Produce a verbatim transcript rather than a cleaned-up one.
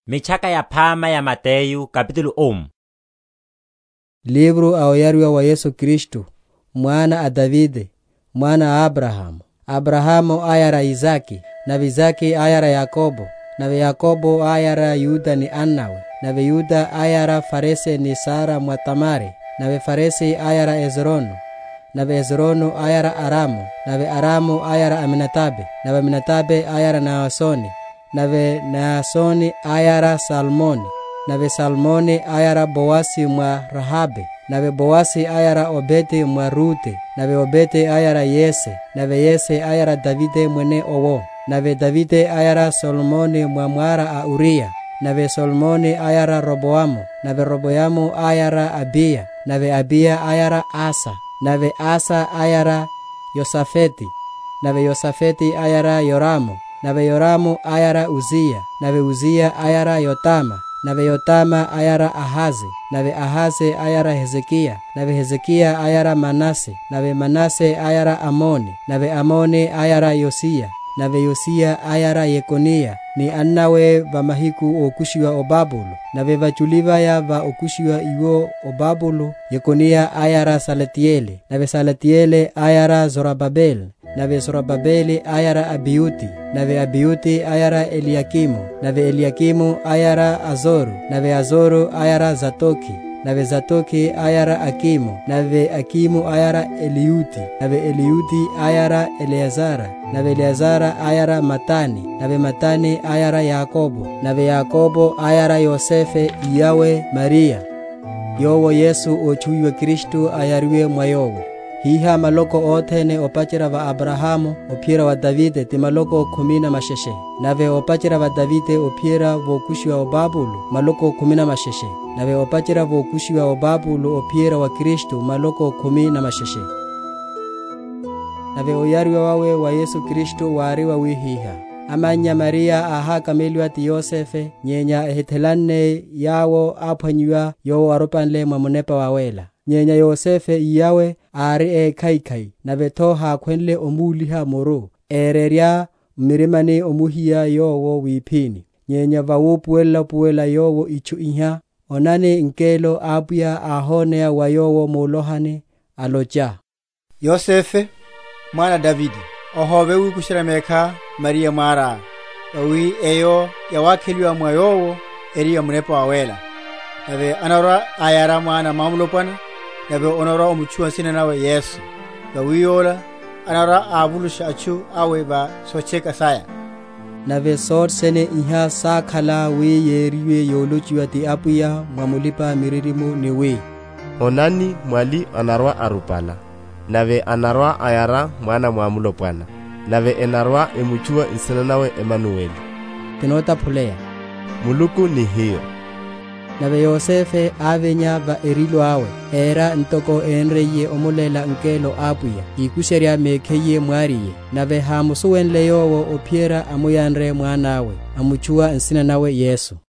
Michaka ya Phama ya Mateyu kapitulo um. Livro aoyariwa wa Yesu Kristo, mwana a Davide, mwana a Abrahamu. Abrahamu ayara Izaki, na Izaki ayara Yakobo, na Yakobo ayara Yuda ni Anawe, na Yuda ayara Farese ni Sara mwatamare, na Farese ayara Ezrono, na Ezrono ayara Aramu, na Aramu ayara Aminatabe, na Aminatabe ayara Naasoni, na Naasoni ayara Salmoni, na Salmoni ayara Boasi mwa Rahabe, na Boasi ayara Obedi mwa Rute, na Obedi ayara Yese, na Yese ayara Davide mwene Owo, na Davide ayara Solomoni mwa mwara a Uria, na Solomoni ayara Roboamu, na Roboamu ayara Abia, na Abia ayara Asa, na Asa ayara Yosafeti, na Yosafeti ayara Yoramu, na Yoramu ayara Uzia, na Uzia ayara Yotama, na Yotama ayara Ahazi, na Ahazi ayara Hezekia, na Hezekia ayara Manase, na Manase ayara Amoni, na Amoni ayara Yosia, na Yosia ayara Yekonia, ni Anawe va mahiku okushiwa Obabulu, na vachulivaya va okushiwa iwo Obabulu. Yekonia ayara Salatiele, na Salatiele ayara Zorobabel, na Zorobabeli ayara Abiuti, na Abiuti ayara Eliakimu, na Eliakimu ayara Azoru, na Azoru ayara Zatoki, na Zatoki ayara Akimu, na Akimu ayara Eliuti, na Eliuti ayara Eleazara, na Eleazara ayara Matani, na Matani ayara Yakobo, na Yakobo ayara Yosefe iyawe Maria. Yowo Yesu ochuiwe Kristo ayariwe mwayowo. Hiha maloko othene opachira va Abrahamu opiera wa Davide ti maloko kumina masheshe. Nave opachira va Davide opiera vokushiwa Obabulu maloko kumina masheshe. Nave opachira vokushiwa Obabulu opiera wa Kristo maloko kumina masheshe. Nave oyariwa wawe wa Yesu Kristo wariwa wihiha. Amanya Maria aha kameliwa ti Yosefe nyenya ehetelane yawo apanywa yo aropanle mwamunepa wawela. Nyenya Yosefe iyawe ari e kaikai, na vetoha kwenle omuliha moro, ereria mirimani omuhia yowo wipini. Nyenya vawupuela puela yowo ichu iha, onani nkelo abuya ahonea wa yowo molohane aloja. Yosefe, mwana Davidi, ohobe wikushirameka Maria mara, wawi eyo yawakeliwa mwa yowo eriya munepa wawela. Nabe anara ayara mwana mamulopana, nabe onora omuchua sina nawe Yesu. Bawiyola anara abulusha achu awe ba socheka saya. Nabe sor sene iha sakhala we yeriwe yolochiwa ti apuya mamulipa miririmu niwe. Onani mwali anarwa arupala. Nabe anarwa ayara mwana mamulopana. Nabe enarwa emuchua insina nawe Emmanuel. Tinota pulea. Muluku ni hiyo. Nabe Yosefe avenya va erilo awe, era ntoko enreye omulela nkelo apuya, ikusheria mekeye mwariye, nabe hamusuwenle yowo opiera amuyanre mwanawe, amuchua nsina nawe Yesu.